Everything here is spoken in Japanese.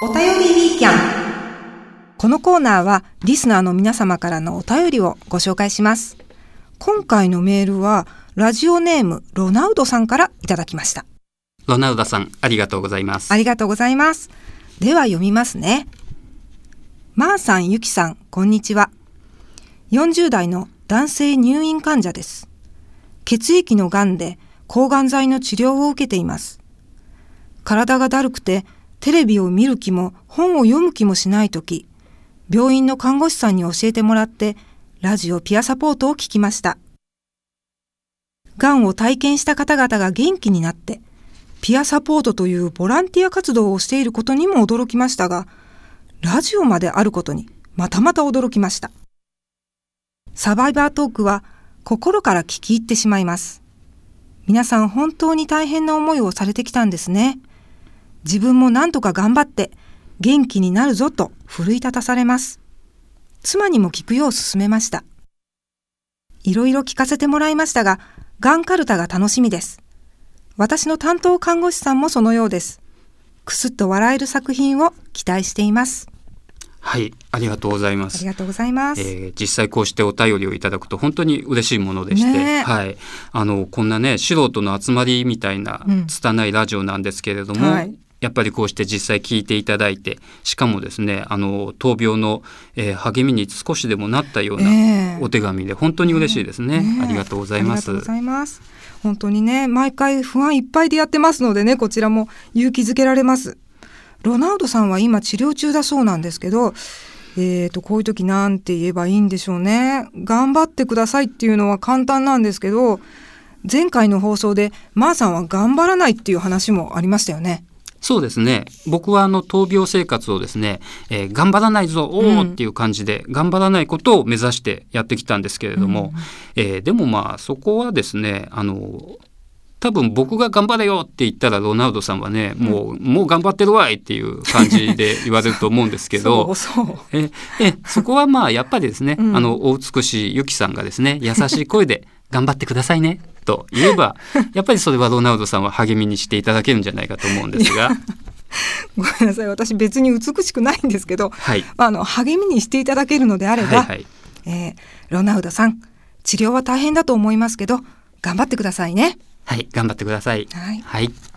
お便りウィーキャン。このコーナーはリスナーの皆様からのお便りをご紹介します。今回のメールはラジオネームロナウドさんからいただきました。 ロナウドさん、ありがとうございます。 ありがとうございます。では読みますね。まーさん、ゆきさん、こんにちは。40代の男性入院患者です。血液のがんで抗がん剤の治療を受けています。体がだるくてテレビを見る気も本を読む気もしないとき、病院の看護師さんに教えてもらってラジオピアサポートを聞きました。がんを体験した方々が元気になってピアサポートというボランティア活動をしていることにも驚きましたが、ラジオまであることにまたまた驚きました。サバイバートークは心から聞き入ってしまいます。皆さん本当に大変な思いをされてきたんですね。自分も何とか頑張って元気になるぞと奮い立たされます。妻にも聞くよう勧めました。いろいろ聞かせてもらいましたが、がんカルタが楽しみです。私の担当看護師さんもそのようです。くすっと笑える作品を期待しています。 はい、ありがとうございます。 ありがとうございます。 実際こうしてお便りをいただくと本当に嬉しいものでして、はい、こんなね素人の集まりみたいな拙いラジオなんですけれども、はい、やっぱりこうして実際聞いていただいて、しかもですね闘病の、励みに少しでもなったようなお手紙で本当に嬉しいですね。ありがとうございます。 ありがとうございます。本当にね、毎回不安いっぱいでやってますのでね、こちらも勇気づけられます。ロナウドさんは今治療中だそうなんですけど、こういう時なんて言えばいいんでしょうね。頑張ってくださいっていうのは簡単なんですけど、前回の放送でマーさんは頑張らないっていう話もありましたよね。 そうですね。僕は闘病生活をですね、頑張らないぞっていう感じで、頑張らないことを目指してやってきたんですけれども、でもまあそこはですね多分僕が頑張れよって言ったらロナウドさんはね、もう頑張ってるわいっていう感じで言われると思うんですけどそこはまあやっぱりですね、お美しいゆきさんがですね優しい声で頑張ってくださいねと言えばやっぱりそれはロナウドさんは励みにしていただけるんじゃないかと思うんですがごめんなさい、私別に美しくないんですけど、はい、励みにしていただけるのであれば、ロナウドさん治療は大変だと思いますけど頑張ってくださいね。 はい、頑張ってください。 はい、 はい。